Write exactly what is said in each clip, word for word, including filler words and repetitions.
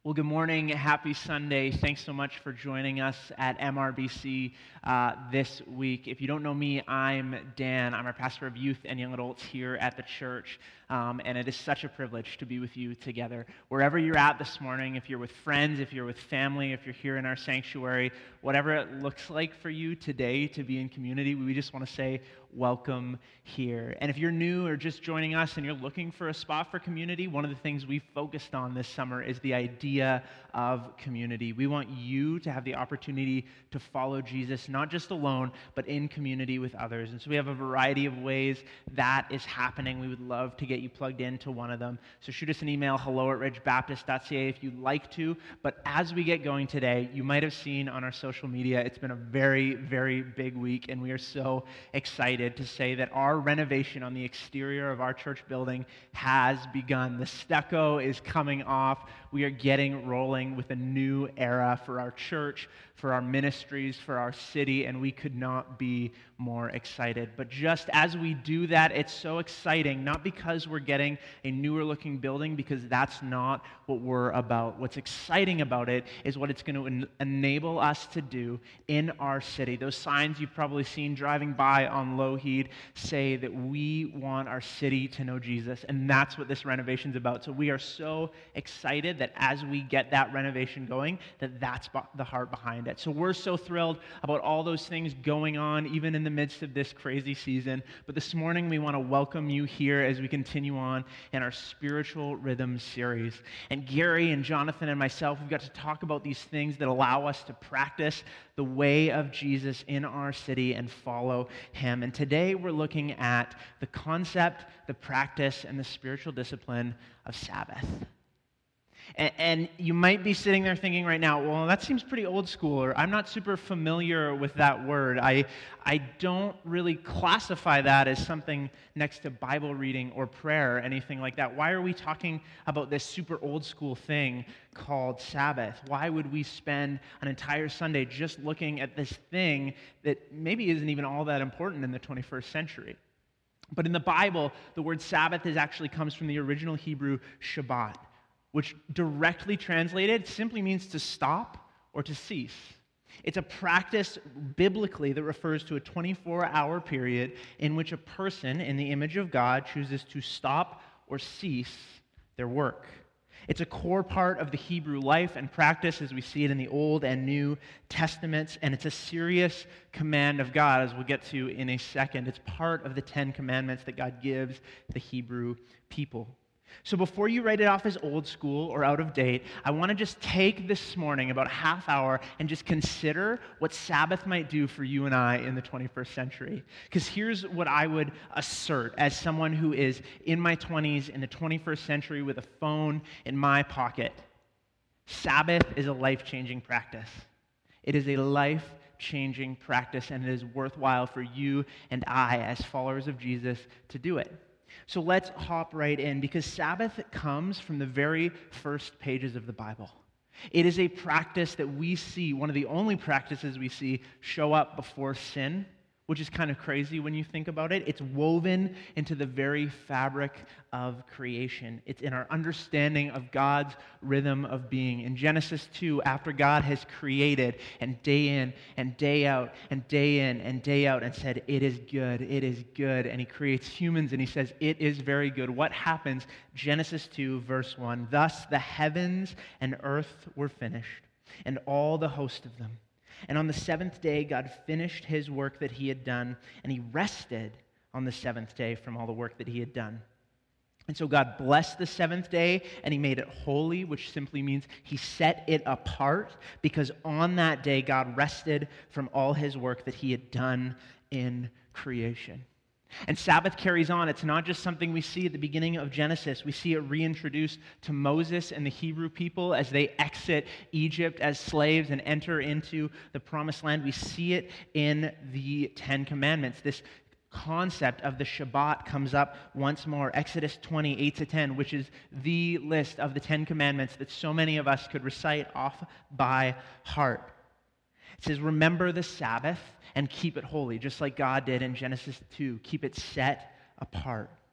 Well, good morning. Happy Sunday. Thanks so much for joining us at M R B C uh, this week. If you don't know me, I'm Dan. I'm our pastor of youth and young adults here at the church, um, and it is such a privilege to be with you together. Wherever you're at this morning, if you're with friends, if you're with family, if you're here in our sanctuary, whatever it looks like for you today to be in community, we just want to say welcome here. And if you're new or just joining us and you're looking for a spot for community, one of the things we focused on this summer is the idea of community. We want you to have the opportunity to follow Jesus, not just alone, but in community with others. And so we have a variety of ways that is happening. We would love to get you plugged into one of them. So shoot us an email, hello at ridge baptist dot c a if you'd like to. But as we get going today, you might have seen on our social media, it's been a very, very big week, and we are so excited to say that our renovation on the exterior of our church building has begun. The stucco is coming off. We are getting rolling with a new era for our church, for our ministries, for our city, and we could not be more excited. But just as we do that, it's so exciting, not because we're getting a newer looking building, because that's not what we're about. What's exciting about it is what it's going to en- enable us to do in our city. Those signs you've probably seen driving by on Lougheed say that we want our city to know Jesus, and that's what this renovation's about. So we are so excited that as we get that renovation going, that that's the heart behind it. So we're so thrilled about all those things going on, even in the midst of this crazy season. But this morning, we want to welcome you here as we continue on in our Spiritual Rhythm series. And Gary and Jonathan and myself, we've got to talk about these things that allow us to practice the way of Jesus in our city and follow him. And today, we're looking at the concept, the practice, and the spiritual discipline of Sabbath. And, and you might be sitting there thinking right now, well, that seems pretty old school, or I'm not super familiar with that word. I, I don't really classify that as something next to Bible reading or prayer or anything like that. Why are we talking about this super old school thing called Sabbath? Why would we spend an entire Sunday just looking at this thing that maybe isn't even all that important in the twenty-first century? But in the Bible, the word Sabbath is actually comes from the original Hebrew Shabbat, which directly translated simply means to stop or to cease. It's a practice biblically that refers to a twenty-four hour period in which a person in the image of God chooses to stop or cease their work. It's a core part of the Hebrew life and practice as we see it in the Old and New Testaments, and it's a serious command of God, as we'll get to in a second. It's part of the Ten Commandments that God gives the Hebrew people. So before you write it off as old school or out of date, I want to just take this morning about a half hour and just consider what Sabbath might do for you and I in the twenty-first century. Because here's what I would assert as someone who is in my twenties in the twenty-first century with a phone in my pocket. Sabbath is a life-changing practice. It is a life-changing practice, and it is worthwhile for you and I as followers of Jesus to do it. So let's hop right in, because Sabbath comes from the very first pages of the Bible. It is a practice that we see, one of the only practices we see show up before sin, which is kind of crazy when you think about it. It's woven into the very fabric of creation. It's in our understanding of God's rhythm of being. In Genesis two, after God has created and day in and day out and day in and day out and said, it is good, it is good, and he creates humans and he says, it is very good. What happens? Genesis two, verse one, thus the heavens and earth were finished, and all the host of them. And on the seventh day, God finished his work that he had done, and he rested on the seventh day from all the work that he had done. And so God blessed the seventh day, and he made it holy, which simply means he set it apart, because on that day, God rested from all his work that he had done in creation. And Sabbath carries on. It's not just something we see at the beginning of Genesis. We see it reintroduced to Moses and the Hebrew people as they exit Egypt as slaves and enter into the Promised Land. We see it in the Ten Commandments. This concept of the Shabbat comes up once more. Exodus twenty, eight to ten, which is the list of the Ten Commandments that so many of us could recite off by heart. It says, remember the Sabbath and keep it holy, just like God did in Genesis two. Keep it set apart.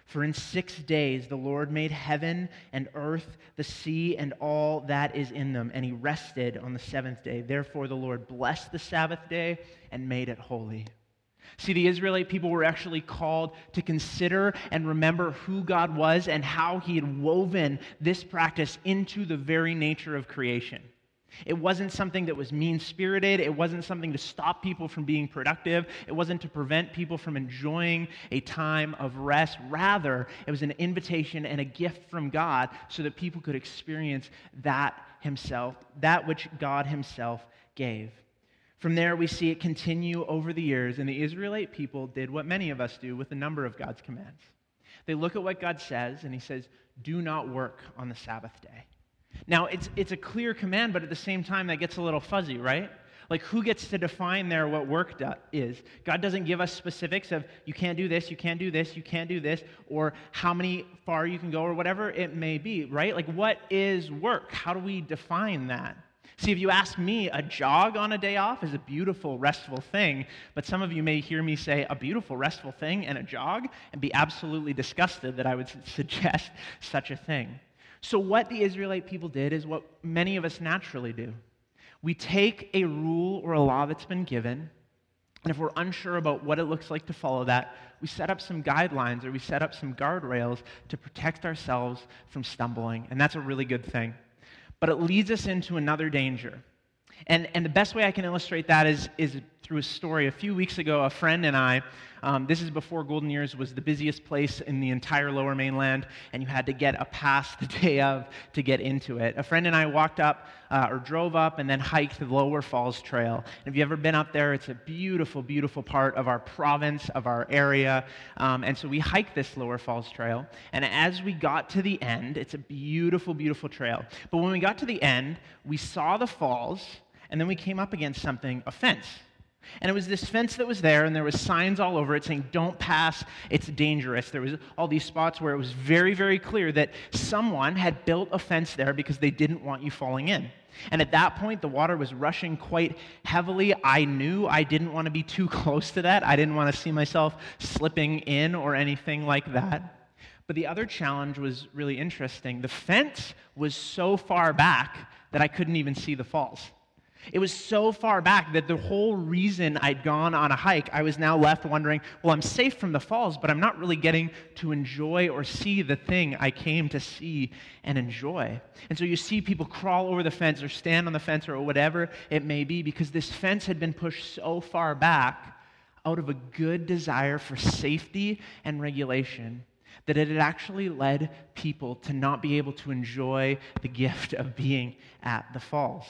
For in six days the Lord made heaven and earth, the sea, and all that is in them, and he rested on the seventh day. Therefore the Lord blessed the Sabbath day and made it holy. See, the Israelite people were actually called to consider and remember who God was and how he had woven this practice into the very nature of creation. It wasn't something that was mean-spirited. It wasn't something to stop people from being productive. It wasn't to prevent people from enjoying a time of rest. Rather, it was an invitation and a gift from God so that people could experience that himself, that which God himself gave. From there, we see it continue over the years, and the Israelite people did what many of us do with a number of God's commands. They look at what God says, and he says, do not work on the Sabbath day. Now, it's it's a clear command, but at the same time, that gets a little fuzzy, right? Like, who gets to define there what work do- is? God doesn't give us specifics of you can't do this, you can't do this, you can't do this, or how many far you can go, or whatever it may be, right? Like, what is work? How do we define that? See, if you ask me, a jog on a day off is a beautiful, restful thing, but some of you may hear me say a beautiful, restful thing and a jog and be absolutely disgusted that I would suggest such a thing. So what the Israelite people did is what many of us naturally do. We take a rule or a law that's been given, and if we're unsure about what it looks like to follow that, we set up some guidelines or we set up some guardrails to protect ourselves from stumbling, and that's a really good thing. But it leads us into another danger. And, and the best way I can illustrate that is, is through a story. A few weeks ago, a friend and I, um, this is before Golden Ears was the busiest place in the entire Lower Mainland, and you had to get a pass the day of to get into it. A friend and I walked up, uh, or drove up, and then hiked the Lower Falls Trail. And if you've ever been up there, it's a beautiful, beautiful part of our province, of our area. Um, and so we hiked this Lower Falls Trail, and as we got to the end, it's a beautiful, beautiful trail. But when we got to the end, we saw the falls, and then we came up against something, a fence. And it was this fence that was there, and there was signs all over it saying, don't pass, it's dangerous. There was all these spots where it was very, very clear that someone had built a fence there because they didn't want you falling in. And at that point, the water was rushing quite heavily. I knew I didn't want to be too close to that. I didn't want to see myself slipping in or anything like that. But the other challenge was really interesting. The fence was so far back that I couldn't even see the falls. It was so far back that the whole reason I'd gone on a hike, I was now left wondering, well, I'm safe from the falls, but I'm not really getting to enjoy or see the thing I came to see and enjoy. And so you see people crawl over the fence or stand on the fence or whatever it may be because this fence had been pushed so far back out of a good desire for safety and regulation that it had actually led people to not be able to enjoy the gift of being at the falls.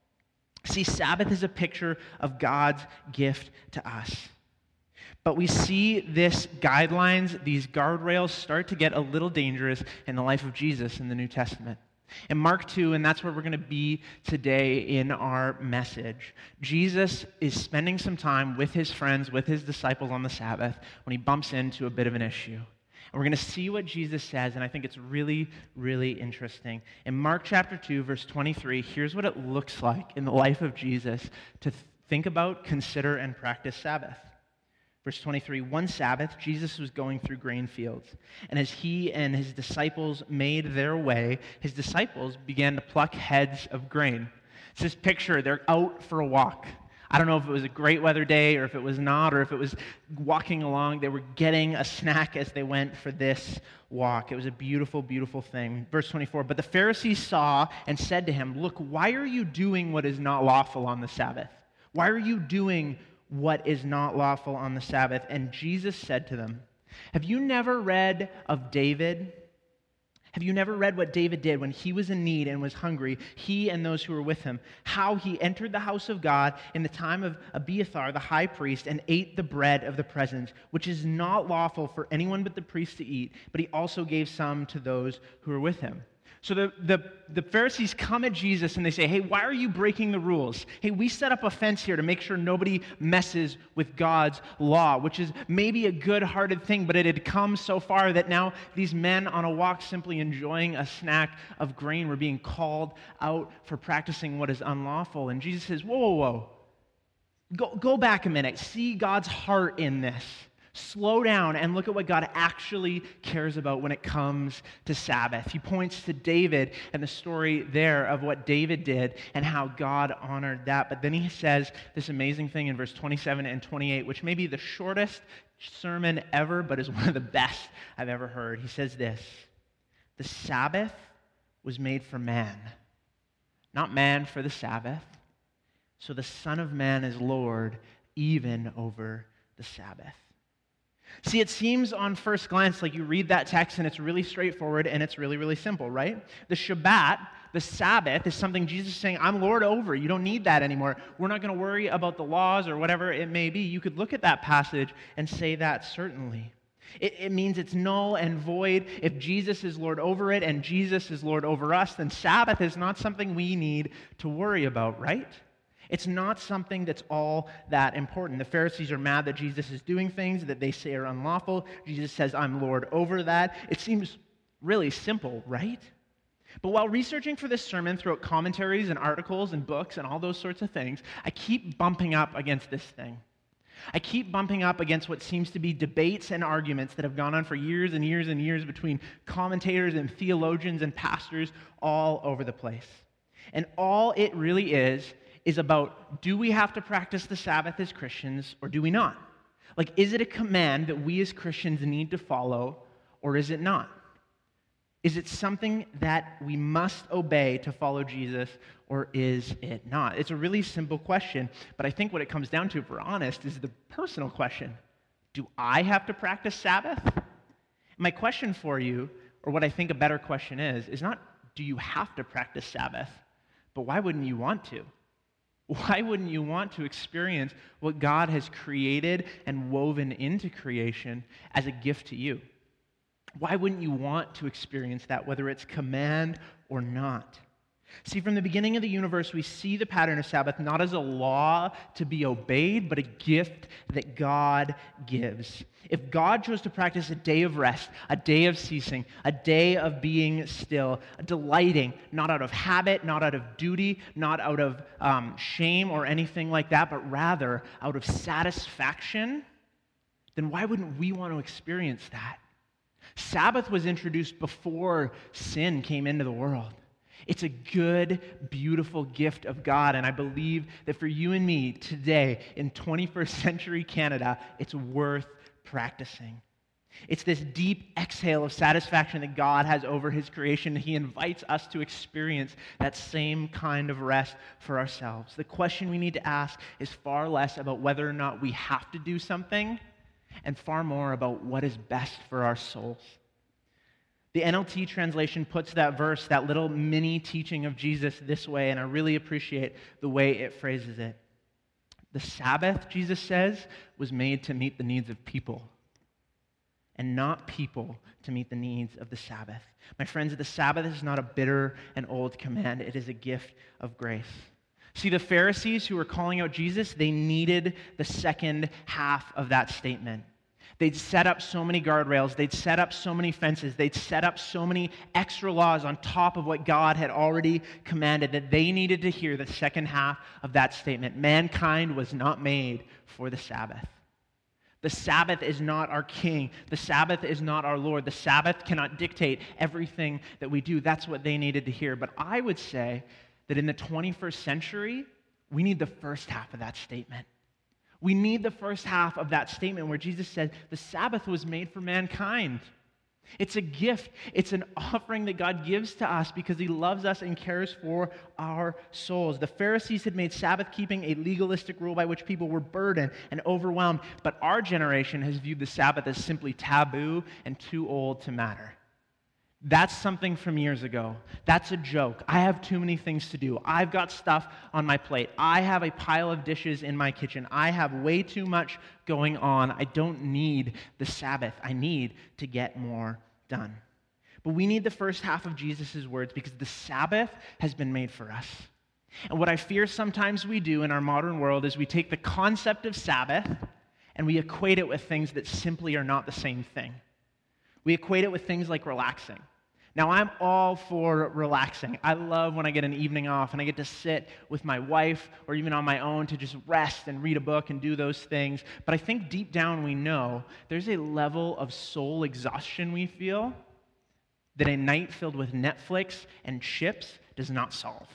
See, Sabbath is a picture of God's gift to us. But we see this guidelines, these guardrails start to get a little dangerous in the life of Jesus in the New Testament. In Mark two, and that's where we're going to be today in our message, Jesus is spending some time with his friends, with his disciples on the Sabbath when he bumps into a bit of an issue. And we're going to see what Jesus says, and I think it's really, really interesting. In Mark chapter two, verse twenty-three, here's what it looks like in the life of Jesus to th- think about, consider, and practice Sabbath. Verse twenty-three, one Sabbath, Jesus was going through grain fields, and as he and his disciples made their way, his disciples began to pluck heads of grain. It's this picture, they're out for a walk. I don't know if it was a great weather day or if it was not, or if it was walking along. They were getting a snack as they went for this walk. It was a beautiful, beautiful thing. Verse twenty-four, but the Pharisees saw and said to him, look, why are you doing what is not lawful on the Sabbath? Why are you doing what is not lawful on the Sabbath? And Jesus said to them, have you never read of David? Have you never read what David did when he was in need and was hungry, he and those who were with him, how he entered the house of God in the time of Abiathar, the high priest, and ate the bread of the presence, which is not lawful for anyone but the priest to eat, but he also gave some to those who were with him. So the, the, the Pharisees come at Jesus and they say, hey, why are you breaking the rules? Hey, we set up a fence here to make sure nobody messes with God's law, which is maybe a good-hearted thing, but it had come so far that now these men on a walk simply enjoying a snack of grain were being called out for practicing what is unlawful. And Jesus says, whoa, whoa, whoa. Go, go back a minute. See God's heart in this. Slow down and look at what God actually cares about when it comes to Sabbath. He points to David and the story there of what David did and how God honored that. But then he says this amazing thing in verse twenty-seven and twenty-eight, which may be the shortest sermon ever, but is one of the best I've ever heard. He says this: the Sabbath was made for man, not man for the Sabbath. So the Son of Man is Lord even over the Sabbath. See, it seems on first glance like you read that text and it's really straightforward and it's really, really simple, right? The Shabbat, the Sabbath, is something Jesus is saying, I'm Lord over. You don't need that anymore. We're not going to worry about the laws or whatever it may be. You could look at that passage and say that certainly. It, it means it's null and void. If Jesus is Lord over it and Jesus is Lord over us, then Sabbath is not something we need to worry about, right? It's not something that's all that important. The Pharisees are mad that Jesus is doing things that they say are unlawful. Jesus says, I'm Lord over that. It seems really simple, right? But while researching for this sermon throughout commentaries and articles and books and all those sorts of things, I keep bumping up against this thing. I keep bumping up against what seems to be debates and arguments that have gone on for years and years and years between commentators and theologians and pastors all over the place. And all it really is is about, do we have to practice the Sabbath as Christians or do we not? Like, is it a command that we as Christians need to follow or is it not? Is it something that we must obey to follow Jesus or is it not? It's a really simple question, but I think what it comes down to, if we're honest, is the personal question. Do I have to practice Sabbath? My question for you, or what I think a better question is, is not do you have to practice Sabbath, but why wouldn't you want to? Why wouldn't you want to experience what God has created and woven into creation as a gift to you? Why wouldn't you want to experience that, whether it's command or not? See, from the beginning of the universe, we see the pattern of Sabbath not as a law to be obeyed, but a gift that God gives. If God chose to practice a day of rest, a day of ceasing, a day of being still, delighting, not out of habit, not out of duty, not out of um, shame or anything like that, but rather out of satisfaction, then why wouldn't we want to experience that? Sabbath was introduced before sin came into the world. It's a good, beautiful gift of God, and I believe that for you and me today in twenty-first century Canada, it's worth practicing. It's this deep exhale of satisfaction that God has over his creation. He invites us to experience that same kind of rest for ourselves. The question we need to ask is far less about whether or not we have to do something and far more about what is best for our souls. The N L T translation puts that verse, that little mini teaching of Jesus, this way, and I really appreciate the way it phrases it. The Sabbath, Jesus says, was made to meet the needs of people, and not people to meet the needs of the Sabbath. My friends, the Sabbath is not a bitter and old command. It is a gift of grace. See, the Pharisees who were calling out Jesus, they needed the second half of that statement. They'd set up so many guardrails. They'd set up so many fences. They'd set up so many extra laws on top of what God had already commanded that they needed to hear the second half of that statement. Mankind was not made for the Sabbath. The Sabbath is not our king. The Sabbath is not our Lord. The Sabbath cannot dictate everything that we do. That's what they needed to hear. But I would say that in the twenty-first century, we need the first half of that statement. We need the first half of that statement where Jesus said, the Sabbath was made for mankind. It's a gift. It's an offering that God gives to us because he loves us and cares for our souls. The Pharisees had made Sabbath keeping a legalistic rule by which people were burdened and overwhelmed, but our generation has viewed the Sabbath as simply taboo and too old to matter. That's something from years ago. That's a joke. I have too many things to do. I've got stuff on my plate. I have a pile of dishes in my kitchen. I have way too much going on. I don't need the Sabbath. I need to get more done. But we need the first half of Jesus' words because the Sabbath has been made for us. And what I fear sometimes we do in our modern world is we take the concept of Sabbath and we equate it with things that simply are not the same thing. We equate it with things like relaxing. Now, I'm all for relaxing. I love when I get an evening off and I get to sit with my wife or even on my own to just rest and read a book and do those things. But I think deep down we know there's a level of soul exhaustion we feel that a night filled with Netflix and chips does not solve.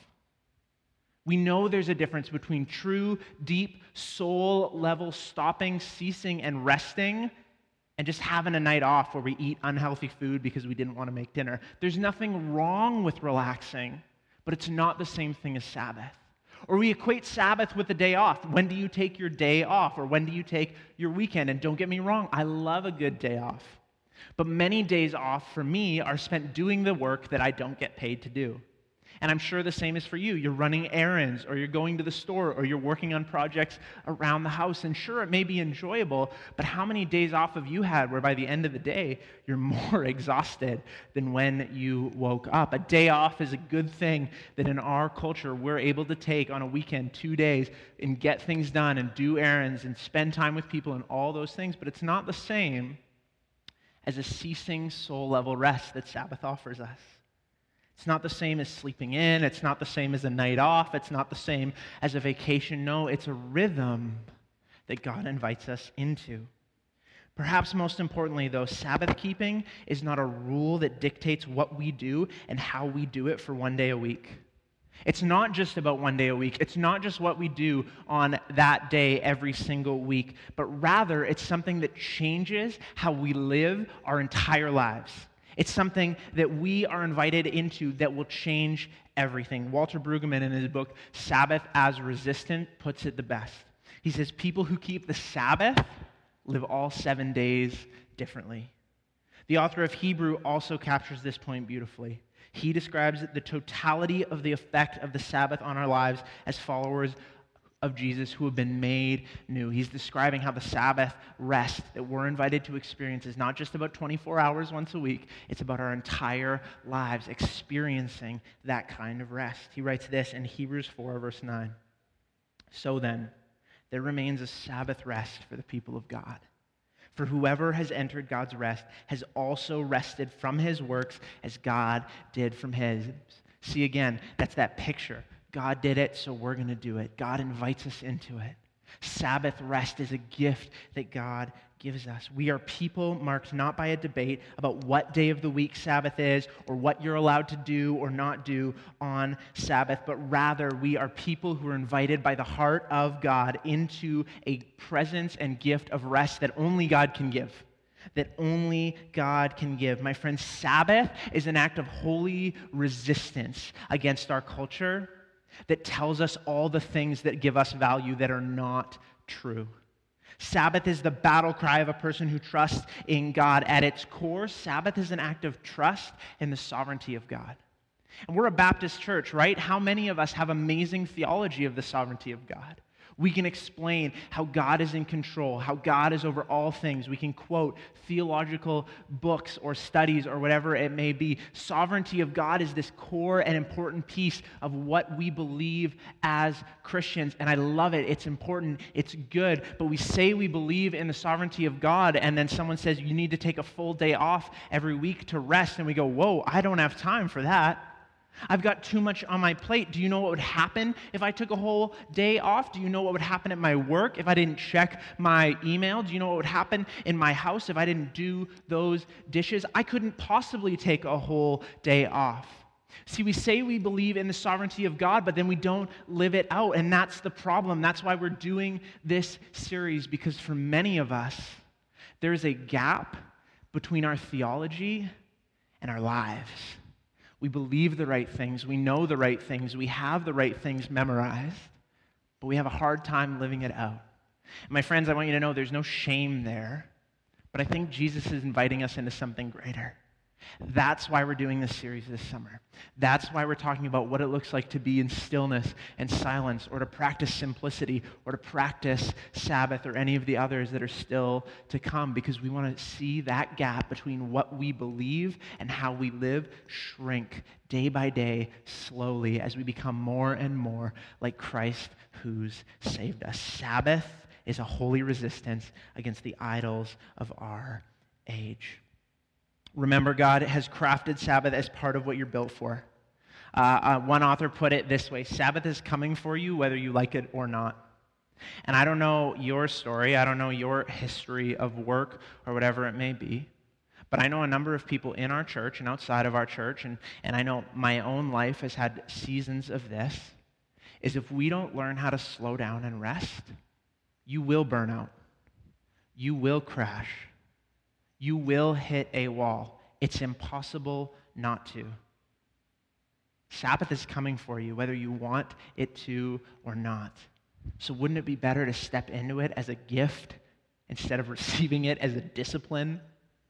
We know there's a difference between true, deep, soul-level stopping, ceasing, and resting and just having a night off where we eat unhealthy food because we didn't want to make dinner. There's nothing wrong with relaxing, but it's not the same thing as Sabbath. Or we equate Sabbath with a day off. When do you take your day off? Or when do you take your weekend? And don't get me wrong, I love a good day off. But many days off for me are spent doing the work that I don't get paid to do. And I'm sure the same is for you. You're running errands, or you're going to the store, or you're working on projects around the house. And sure, it may be enjoyable, but how many days off have you had where by the end of the day, you're more exhausted than when you woke up? A day off is a good thing that in our culture, we're able to take on a weekend, two days, and get things done and do errands and spend time with people and all those things. But it's not the same as a ceasing soul-level rest that Sabbath offers us. It's not the same as sleeping in. It's not the same as a night off. It's not the same as a vacation. No, it's a rhythm that God invites us into. Perhaps most importantly, though, Sabbath keeping is not a rule that dictates what we do and how we do it for one day a week. It's not just about one day a week. It's not just what we do on that day every single week, but rather it's something that changes how we live our entire lives. It's something that we are invited into that will change everything. Walter Brueggemann, in his book, Sabbath as Resistant, puts it the best. He says, people who keep the Sabbath live all seven days differently. The author of Hebrew also captures this point beautifully. He describes the totality of the effect of the Sabbath on our lives as followers of Jesus who have been made new. He's describing how the Sabbath rest that we're invited to experience is not just about twenty-four hours once a week, it's about our entire lives experiencing that kind of rest. He writes this in Hebrews four, verse nine. So then, there remains a Sabbath rest for the people of God. For whoever has entered God's rest has also rested from his works as God did from his. See again, that's that picture. God did it, so we're going to do it. God invites us into it. Sabbath rest is a gift that God gives us. We are people marked not by a debate about what day of the week Sabbath is or what you're allowed to do or not do on Sabbath, but rather we are people who are invited by the heart of God into a presence and gift of rest that only God can give. That only God can give. My friends, Sabbath is an act of holy resistance against our culture that tells us all the things that give us value that are not true. Sabbath is the battle cry of a person who trusts in God. At its core, Sabbath is an act of trust in the sovereignty of God. And we're a Baptist church, right? How many of us have amazing theology of the sovereignty of God? We can explain how God is in control, how God is over all things. We can quote theological books or studies or whatever it may be. Sovereignty of God is this core and important piece of what we believe as Christians. And I love it. It's important. It's good. But we say we believe in the sovereignty of God, and then someone says you need to take a full day off every week to rest. And we go, whoa, I don't have time for that. I've got too much on my plate. Do you know what would happen if I took a whole day off? Do you know what would happen at my work if I didn't check my email? Do you know what would happen in my house if I didn't do those dishes? I couldn't possibly take a whole day off. See, we say we believe in the sovereignty of God, but then we don't live it out, and that's the problem. That's why we're doing this series, because for many of us, there is a gap between our theology and our lives. We believe the right things, we know the right things, we have the right things memorized, but we have a hard time living it out. And my friends, I want you to know there's no shame there, but I think Jesus is inviting us into something greater. That's why we're doing this series this summer. That's why we're talking about what it looks like to be in stillness and silence, or to practice simplicity, or to practice Sabbath, or any of the others that are still to come, because we want to see that gap between what we believe and how we live shrink day by day, slowly, as we become more and more like Christ who's saved us. Sabbath is a holy resistance against the idols of our age. Remember, God has crafted Sabbath as part of what you're built for. Uh, uh, one author put it this way: Sabbath is coming for you whether you like it or not. And I don't know your story, I don't know your history of work or whatever it may be, but I know a number of people in our church and outside of our church, and, and I know my own life has had seasons of this, is if we don't learn how to slow down and rest, you will burn out. You will crash. You will hit a wall. It's impossible not to. Sabbath is coming for you, whether you want it to or not. So wouldn't it be better to step into it as a gift instead of receiving it as a discipline?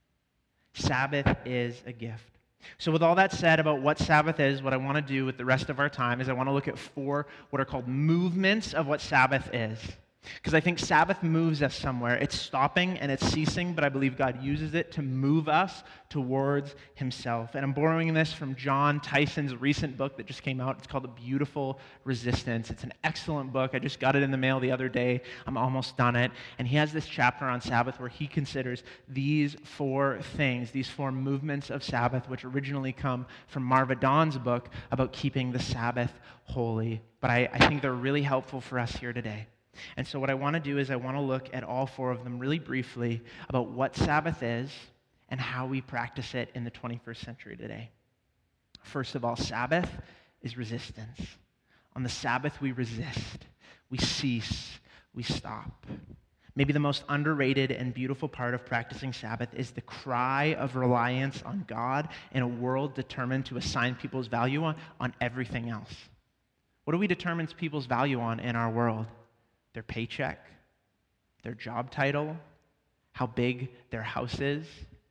Sabbath is a gift. So with all that said about what Sabbath is, what I want to do with the rest of our time is I want to look at four what are called movements of what Sabbath is. Because I think Sabbath moves us somewhere. It's stopping and it's ceasing, but I believe God uses it to move us towards himself. And I'm borrowing this from John Tyson's recent book that just came out. It's called A Beautiful Resistance. It's an excellent book. I just got it in the mail the other day. I'm almost done it. And he has this chapter on Sabbath where he considers these four things, these four movements of Sabbath, which originally come from Marva Dawn's book about keeping the Sabbath holy. But I, I think they're really helpful for us here today. And so what I want to do is I want to look at all four of them really briefly about what Sabbath is and how we practice it in the twenty-first century today. First of all, Sabbath is resistance. On the Sabbath, we resist, we cease, we stop. Maybe the most underrated and beautiful part of practicing Sabbath is the cry of reliance on God in a world determined to assign people's value on, on everything else. What do we determine people's value on in our world? Their paycheck, their job title, how big their house is.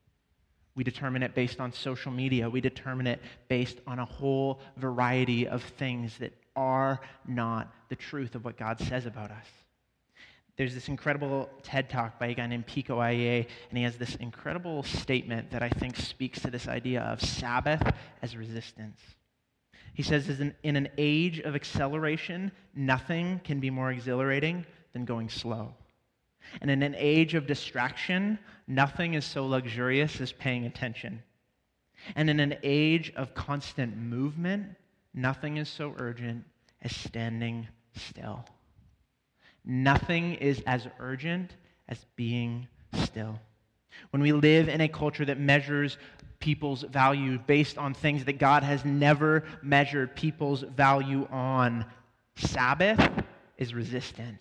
We determine it based on social media. We determine it based on a whole variety of things that are not the truth of what God says about us. There's this incredible TED Talk by a guy named Pico Iyer, and he has this incredible statement that I think speaks to this idea of Sabbath as resistance. He says, in an age of acceleration, nothing can be more exhilarating than going slow. And in an age of distraction, nothing is so luxurious as paying attention. And in an age of constant movement, nothing is so urgent as standing still. Nothing is as urgent as being still. When we live in a culture that measures people's value based on things that God has never measured people's value on, Sabbath is resistance.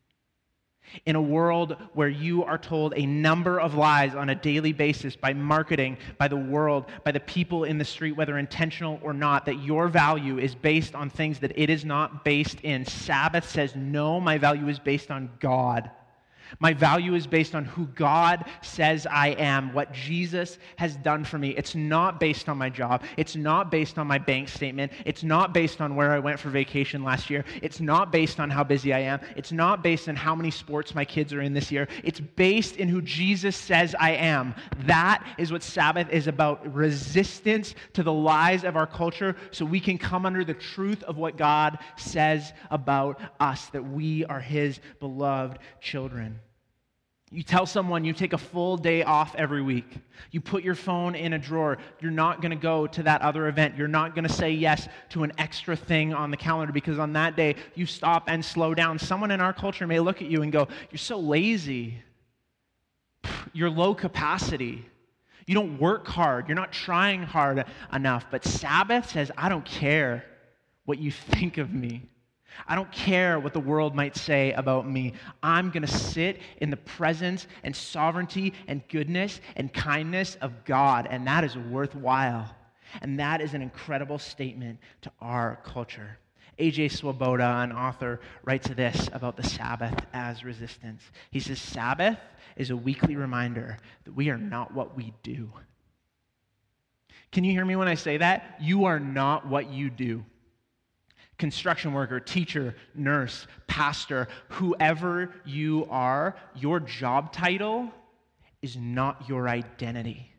In a world where you are told a number of lies on a daily basis by marketing, by the world, by the people in the street, whether intentional or not, that your value is based on things that it is not based in, Sabbath says, no, my value is based on God. My value is based on who God says I am, what Jesus has done for me. It's not based on my job. It's not based on my bank statement. It's not based on where I went for vacation last year. It's not based on how busy I am. It's not based on how many sports my kids are in this year. It's based in who Jesus says I am. That is what Sabbath is about, resistance to the lies of our culture so we can come under the truth of what God says about us, that we are his beloved children. You tell someone you take a full day off every week. You put your phone in a drawer. You're not going to go to that other event. You're not going to say yes to an extra thing on the calendar because on that day you stop and slow down. Someone in our culture may look at you and go, you're so lazy. You're low capacity. You don't work hard. You're not trying hard enough. But Sabbath says, I don't care what you think of me. I don't care what the world might say about me. I'm going to sit in the presence and sovereignty and goodness and kindness of God, and that is worthwhile. And that is an incredible statement to our culture. A J Swoboda, an author, writes this about the Sabbath as resistance. He says, Sabbath is a weekly reminder that we are not what we do. Can you hear me when I say that? You are not what you do. Construction worker, teacher, nurse, pastor, whoever you are, your job title is not your identity.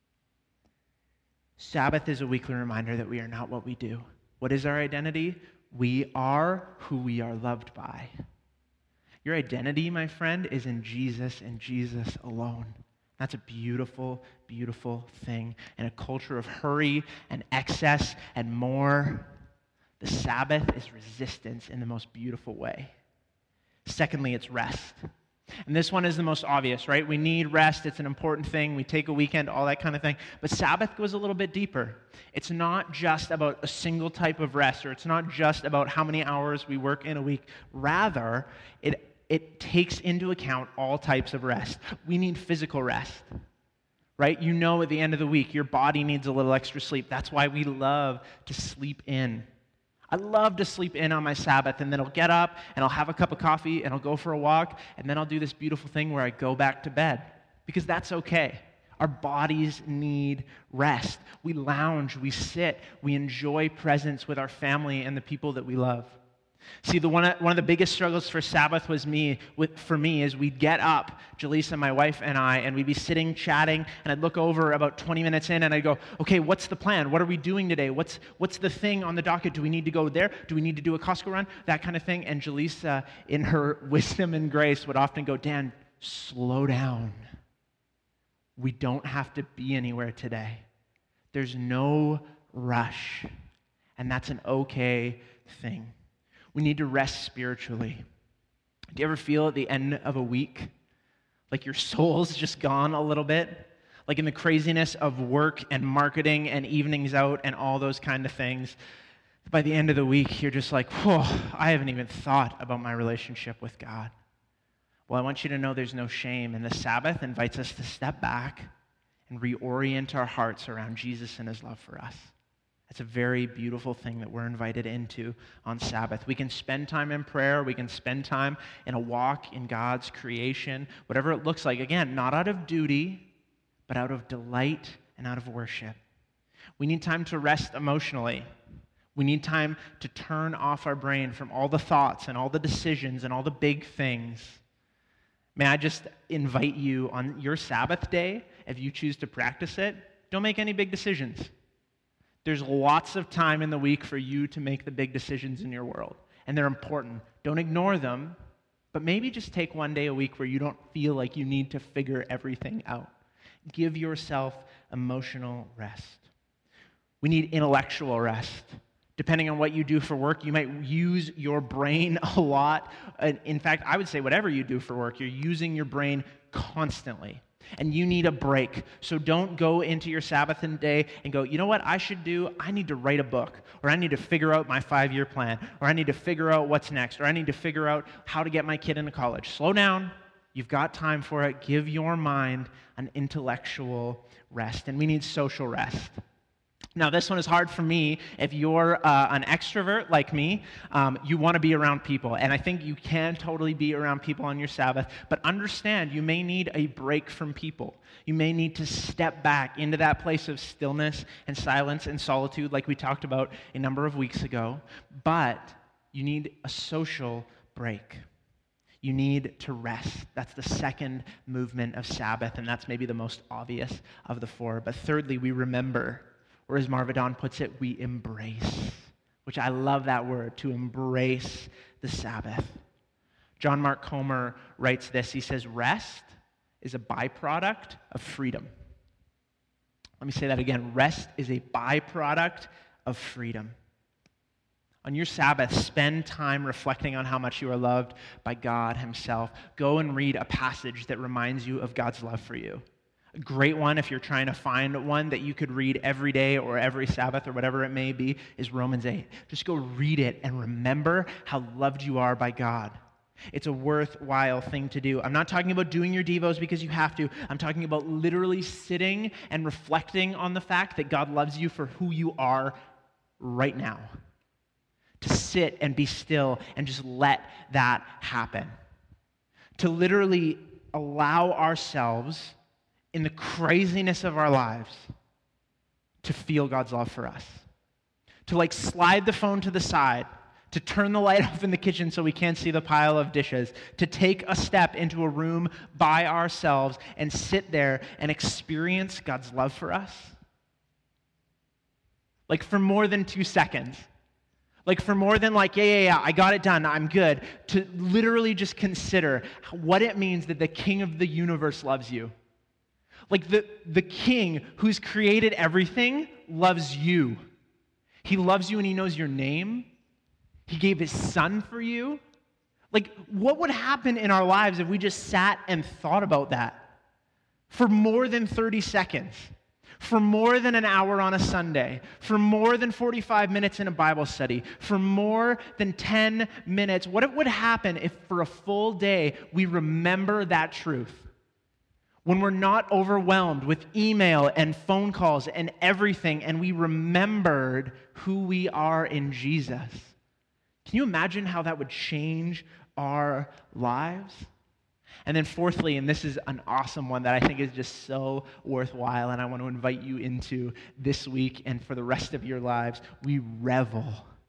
Sabbath is a weekly reminder that we are not what we do. What is our identity? We are who we are loved by. Your identity, my friend, is in Jesus and Jesus alone. That's a beautiful, beautiful thing. In a culture of hurry and excess and more, the Sabbath is resistance in the most beautiful way. Secondly, it's rest. And this one is the most obvious, right? We need rest. It's an important thing. We take a weekend, all that kind of thing. But Sabbath goes a little bit deeper. It's not just about a single type of rest, or it's not just about how many hours we work in a week. Rather, it It takes into account all types of rest. We need physical rest, right? You know at the end of the week, your body needs a little extra sleep. That's why we love to sleep in. I love to sleep in on my Sabbath, and then I'll get up, and I'll have a cup of coffee, and I'll go for a walk, and then I'll do this beautiful thing where I go back to bed, because that's okay. Our bodies need rest. We lounge, we sit, we enjoy presence with our family and the people that we love. See, the one, one of the biggest struggles for Sabbath was me, with, for me, is we'd get up, Jaleesa, my wife, and I, and we'd be sitting, chatting, and I'd look over about twenty minutes in, and I'd go, okay, what's the plan? What are we doing today? What's what's the thing on the docket? Do we need to go there? Do we need to do a Costco run? That kind of thing. And Jaleesa, in her wisdom and grace, would often go, Dan, slow down. We don't have to be anywhere today. There's no rush, and that's an okay thing. We need to rest spiritually. Do you ever feel at the end of a week like your soul's just gone a little bit? Like in the craziness of work and marketing and evenings out and all those kind of things, by the end of the week, you're just like, whoa, I haven't even thought about my relationship with God. Well, I want you to know there's no shame, and the Sabbath invites us to step back and reorient our hearts around Jesus and his love for us. It's a very beautiful thing that we're invited into on Sabbath. We can spend time in prayer. We can spend time in a walk in God's creation, whatever it looks like. Again, not out of duty, but out of delight and out of worship. We need time to rest emotionally. We need time to turn off our brain from all the thoughts and all the decisions and all the big things. May I just invite you on your Sabbath day, if you choose to practice it, don't make any big decisions. There's lots of time in the week for you to make the big decisions in your world, and they're important. Don't ignore them, but maybe just take one day a week where you don't feel like you need to figure everything out. Give yourself emotional rest. We need intellectual rest. Depending on what you do for work, you might use your brain a lot. In fact, I would say whatever you do for work, you're using your brain constantly. And you need a break. So don't go into your Sabbath day and go, you know what I should do? I need to write a book, or I need to figure out my five-year plan, or I need to figure out what's next, or I need to figure out how to get my kid into college. Slow down. You've got time for it. Give your mind an intellectual rest. And we need social rest. Now, this one is hard for me. If you're uh, an extrovert like me, um, you want to be around people. And I think you can totally be around people on your Sabbath. But understand, you may need a break from people. You may need to step back into that place of stillness and silence and solitude like we talked about a number of weeks ago. But you need a social break. You need to rest. That's the second movement of Sabbath, and that's maybe the most obvious of the four. But thirdly, we remember. Or as Marvadon puts it, we embrace, which I love that word, to embrace the Sabbath. John Mark Comer writes this. He says, rest is a byproduct of freedom. Let me say that again. Rest is a byproduct of freedom. On your Sabbath, spend time reflecting on how much you are loved by God himself. Go and read a passage that reminds you of God's love for you. A great one, if you're trying to find one that you could read every day or every Sabbath or whatever it may be, is Romans eight. Just go read it and remember how loved you are by God. It's a worthwhile thing to do. I'm not talking about doing your devos because you have to. I'm talking about literally sitting and reflecting on the fact that God loves you for who you are right now. To sit and be still and just let that happen. To literally allow ourselves in the craziness of our lives, to feel God's love for us. To like slide the phone to the side, to turn the light off in the kitchen so we can't see the pile of dishes, to take a step into a room by ourselves and sit there and experience God's love for us. Like for more than two seconds. Like for more than like, yeah, yeah, yeah, I got it done, I'm good. To literally just consider what it means that the King of the universe loves you. Like the, the king who's created everything loves you. He loves you and he knows your name. He gave his son for you. Like, what would happen in our lives if we just sat and thought about that for more than thirty seconds, for more than an hour on a Sunday, for more than forty-five minutes in a Bible study, for more than ten minutes? What would happen if for a full day we remember that truth? When we're not overwhelmed with email and phone calls and everything, and we remembered who we are in Jesus. Can you imagine how that would change our lives? And then fourthly, and this is an awesome one that I think is just so worthwhile, and I want to invite you into this week and for the rest of your lives, we revel.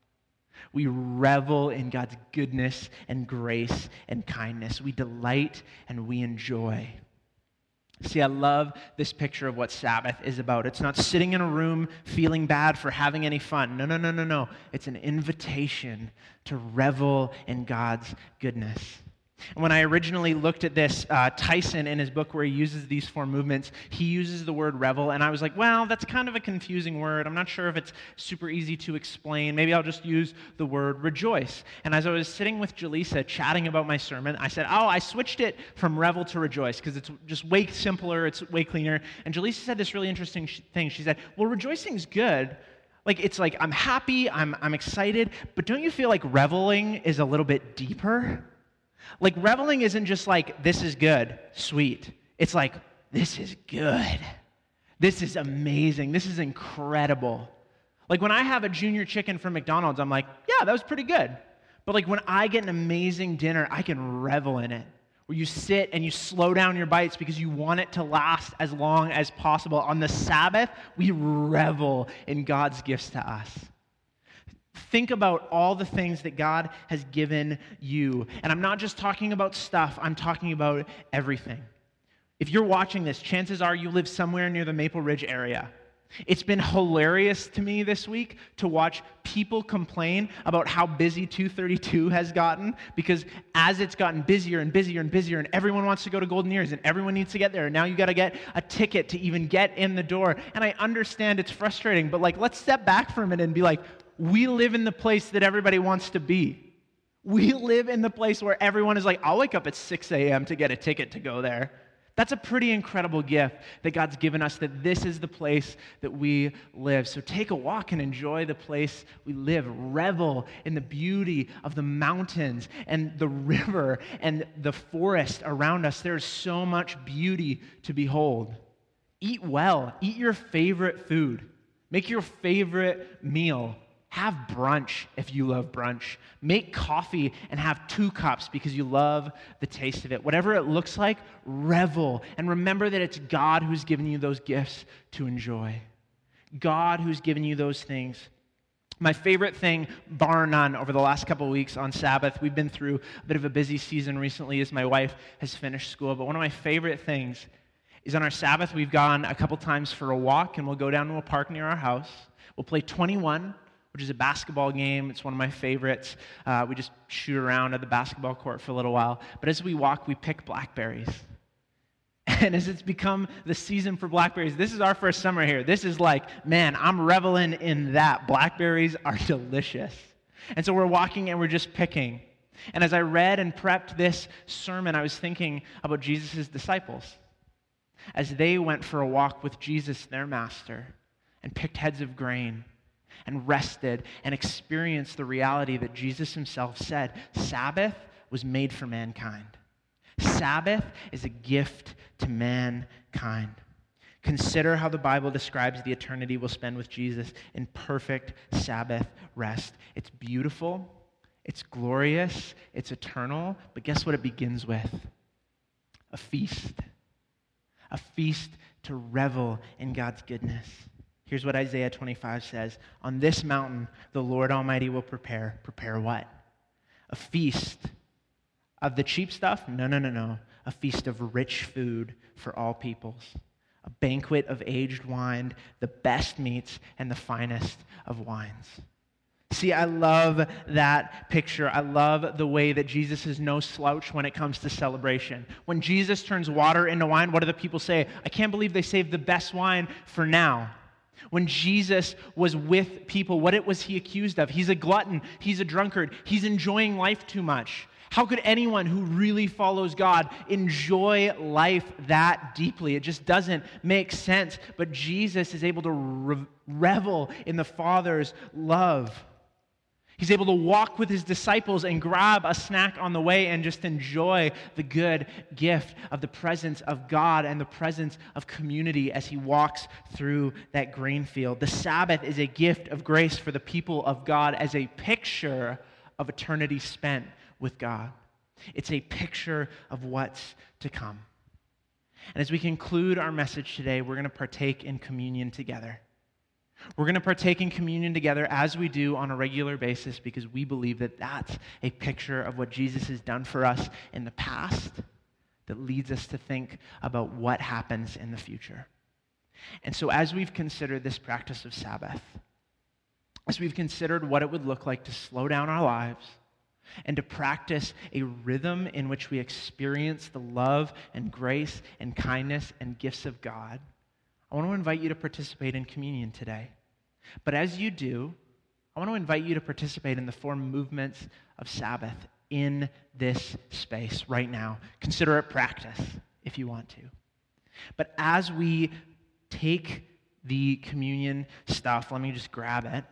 We revel in God's goodness and grace and kindness. We delight and we enjoy. See, I love this picture of what Sabbath is about. It's not sitting in a room feeling bad for having any fun. No, no, no, no, no. It's an invitation to revel in God's goodness. And when I originally looked at this, uh, Tyson, in his book where he uses these four movements, he uses the word revel, and I was like, well, that's kind of a confusing word. I'm not sure if it's super easy to explain. Maybe I'll just use the word rejoice. And as I was sitting with Jaleesa chatting about my sermon, I said, oh, I switched it from revel to rejoice because it's just way simpler, it's way cleaner. And Jaleesa said this really interesting sh- thing. She said, well, rejoicing's good. Like, it's like, I'm happy, I'm, I'm excited, but don't you feel like reveling is a little bit deeper? Like, reveling isn't just like, this is good, sweet. It's like, this is good. This is amazing. This is incredible. Like, when I have a junior chicken from McDonald's, I'm like, yeah, that was pretty good. But like, when I get an amazing dinner, I can revel in it. Where you sit and you slow down your bites because you want it to last as long as possible. On the Sabbath, we revel in God's gifts to us. Think about all the things that God has given you. And I'm not just talking about stuff, I'm talking about everything. If you're watching this, chances are you live somewhere near the Maple Ridge area. It's been hilarious to me this week to watch people complain about how busy two thirty-two has gotten, because as it's gotten busier and busier and busier and everyone wants to go to Golden Ears and everyone needs to get there, and now you got to get a ticket to even get in the door. And I understand it's frustrating, but like, let's step back for a minute and be like, we live in the place that everybody wants to be. We live in the place where everyone is like, I'll wake up at six a.m. to get a ticket to go there. That's a pretty incredible gift that God's given us, that this is the place that we live. So take a walk and enjoy the place we live. Revel in the beauty of the mountains and the river and the forest around us. There's so much beauty to behold. Eat well. Eat your favorite food. Make your favorite meal. Have brunch if you love brunch. Make coffee and have two cups because you love the taste of it. Whatever it looks like, revel. And remember that it's God who's given you those gifts to enjoy. God who's given you those things. My favorite thing, bar none, over the last couple of weeks on Sabbath, we've been through a bit of a busy season recently as my wife has finished school, but one of my favorite things is on our Sabbath, we've gone a couple times for a walk, and we'll go down to a park near our house. We'll play twenty-one, which is a basketball game. It's one of my favorites. Uh, we just shoot around at the basketball court for a little while. But as we walk, we pick blackberries. And as it's become the season for blackberries, this is our first summer here. This is like, man, I'm reveling in that. Blackberries are delicious. And so we're walking and we're just picking. And as I read and prepped this sermon, I was thinking about Jesus' disciples as they went for a walk with Jesus, their master, and picked heads of grain, and rested and experienced the reality that Jesus himself said, Sabbath was made for mankind. Sabbath is a gift to mankind. Consider how the Bible describes the eternity we'll spend with Jesus in perfect Sabbath rest. It's beautiful, it's glorious, it's eternal, but guess what it begins with? A feast. A feast to revel in God's goodness. Here's what Isaiah twenty-five says. On this mountain, the Lord Almighty will prepare. Prepare what? A feast of the cheap stuff? No, no, no, no. A feast of rich food for all peoples. A banquet of aged wine, the best meats, and the finest of wines. See, I love that picture. I love the way that Jesus is no slouch when it comes to celebration. When Jesus turns water into wine, what do the people say? I can't believe they saved the best wine for now. When Jesus was with people, what was he accused of? He's a glutton. He's a drunkard. He's enjoying life too much. How could anyone who really follows God enjoy life that deeply? It just doesn't make sense. But Jesus is able to re- revel in the Father's love. He's able to walk with his disciples and grab a snack on the way and just enjoy the good gift of the presence of God and the presence of community as he walks through that grain field. The Sabbath is a gift of grace for the people of God as a picture of eternity spent with God. It's a picture of what's to come. And as we conclude our message today, we're going to partake in communion together. We're going to partake in communion together as we do on a regular basis because we believe that that's a picture of what Jesus has done for us in the past that leads us to think about what happens in the future. And so as we've considered this practice of Sabbath, as we've considered what it would look like to slow down our lives and to practice a rhythm in which we experience the love and grace and kindness and gifts of God, I want to invite you to participate in communion today. But as you do, I want to invite you to participate in the four movements of Sabbath in this space right now. Consider it practice if you want to. But as we take the communion stuff, let me just grab it.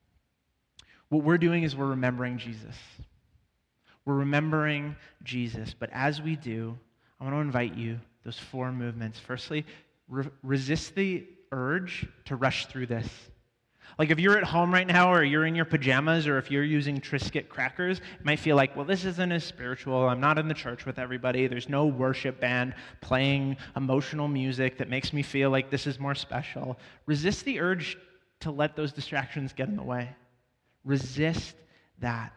What we're doing is we're remembering Jesus. We're remembering Jesus. But as we do, I want to invite you, those four movements. Firstly, Re- resist the urge to rush through this. Like if you're at home right now or you're in your pajamas or if you're using Triscuit crackers, it might feel like, well, this isn't as spiritual. I'm not in the church with everybody. There's no worship band playing emotional music that makes me feel like this is more special. Resist the urge to let those distractions get in the way. Resist that.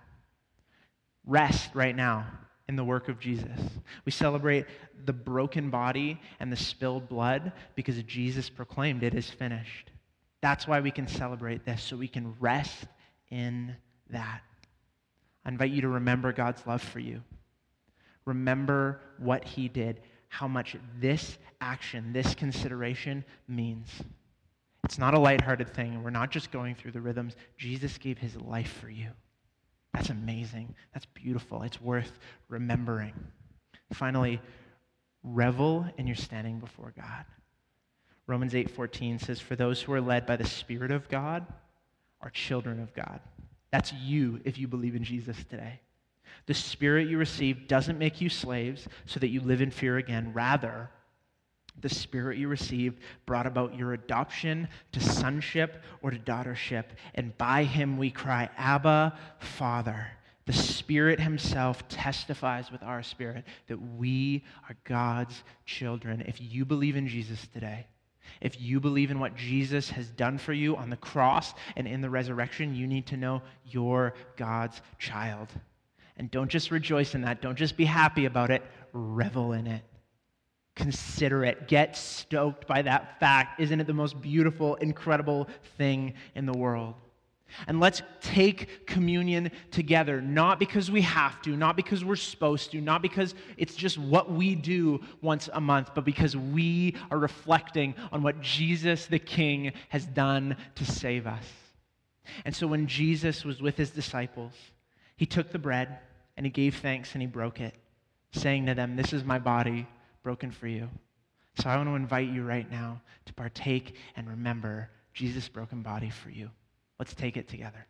Rest right now in the work of Jesus. We celebrate the broken body and the spilled blood because Jesus proclaimed it is finished. That's why we can celebrate this, so we can rest in that. I invite you to remember God's love for you. Remember what he did, how much this action, this consideration means. It's not a lighthearted thing. We're not just going through the rhythms. Jesus gave his life for you. That's amazing. That's beautiful. It's worth remembering. Finally, revel in your standing before God. Romans eight fourteen says, "For those who are led by the Spirit of God are children of God." That's you if you believe in Jesus today. The Spirit you received doesn't make you slaves so that you live in fear again. Rather, the Spirit you received brought about your adoption to sonship or to daughtership, and by him we cry, "Abba, Father." The Spirit himself testifies with our spirit that we are God's children. If you believe in Jesus today, if you believe in what Jesus has done for you on the cross and in the resurrection, you need to know you're God's child. And don't just rejoice in that. Don't just be happy about it. Revel in it. Consider it. Get stoked by that fact. Isn't it the most beautiful, incredible thing in the world? And let's take communion together, not because we have to, not because we're supposed to, not because it's just what we do once a month, but because we are reflecting on what Jesus the King has done to save us. And so when Jesus was with his disciples, he took the bread and he gave thanks and he broke it, saying to them, "This is my body, broken for you." So I want to invite you right now to partake and remember Jesus' broken body for you. Let's take it together.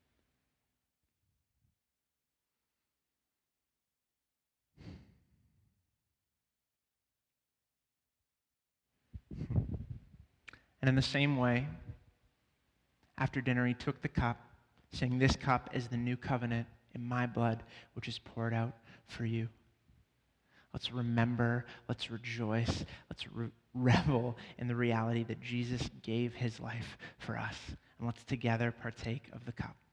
And in the same way, after dinner, he took the cup, saying, "This cup is the new covenant in my blood, which is poured out for you." Let's remember, let's rejoice, let's re- revel in the reality that Jesus gave his life for us. And let's together partake of the cup.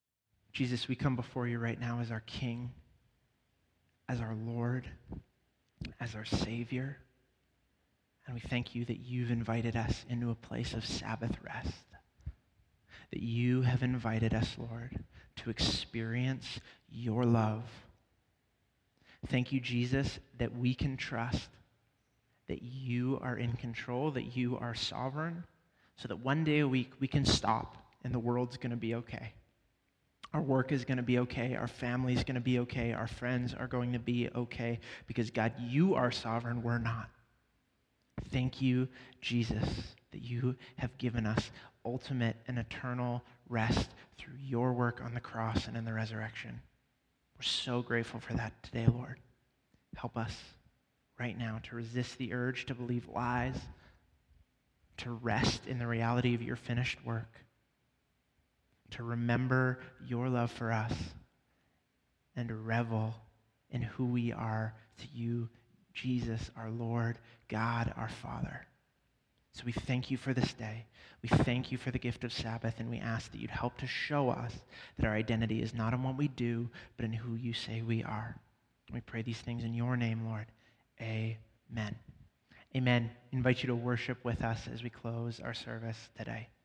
Jesus, we come before you right now as our King, as our Lord. as our Savior. And we thank you that you've invited us into a place of Sabbath rest, that you have invited us, Lord, to experience your love. Thank you, Jesus, that we can trust that you are in control, that you are sovereign, so that one day a week we can stop and the world's going to be okay. Our work is going to be okay. Our family is going to be okay. Our friends are going to be okay because, God, you are sovereign. We're not. Thank you, Jesus, that you have given us ultimate and eternal rest through your work on the cross and in the resurrection. We're so grateful for that today, Lord. Help us right now to resist the urge to believe lies, to rest in the reality of your finished work, to remember your love for us, and to revel in who we are to you, Jesus, our Lord, God, our Father. So we thank you for this day. We thank you for the gift of Sabbath, and we ask that you'd help to show us that our identity is not in what we do, but in who you say we are. We pray these things in your name, Lord. Amen. Amen. I invite you to worship with us as we close our service today.